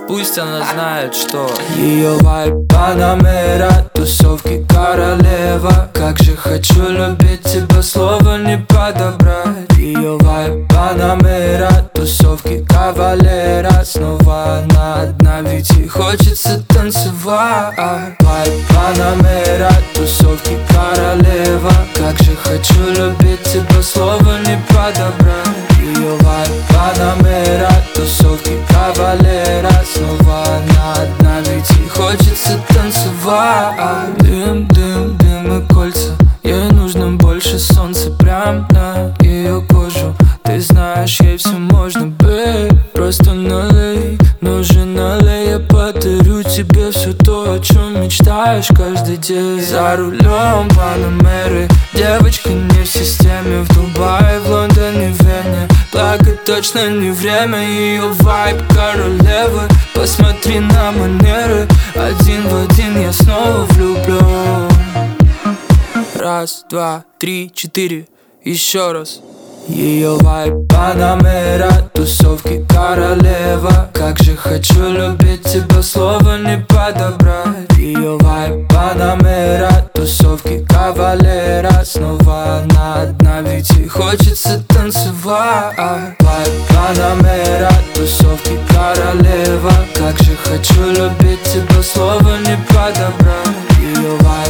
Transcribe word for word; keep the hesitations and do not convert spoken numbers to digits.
Пусть она знает, что ее вайб Панамера, тусовки королева. Как же хочу любить тебя, слова не подобрать. Ее вайб Панамера, тусовки кавалера. Снова она одна, ведь ей хочется танцевать. Вайб Панамера, тусовки королева. Как же хочу любить тебя, слова не подобрать. Ее вайб Панамера, тусовки кавалера. Снова она одна, ведь ей хочется танцевать. Дым, дым, дым и кольца, ей нужно больше солнца. Прям на ее кожу, ты знаешь, ей все можно, бэй. Просто налей, нужен налей. Я подарю тебе все то, о чем мечтаешь каждый день. За рулем Панамеры, девочка не в системе. В Дубае, в Лондоне, в Вене. Плакать точно не время, ее вайб королевы. Посмотри на манеры, один в один я снова влюблен. Раз, два, три, четыре, еще раз. Ее вайб Панамера, тусовки королева. Как же хочу любить тебя, слова не подобрать. Ее вайб Панамера, тусовки кавалера. Снова она одна, ведь ей хочется танцевать. Вайб Панамера, тусовки королева. Как же хочу любить тебя, слова не подобрать. Ее вайб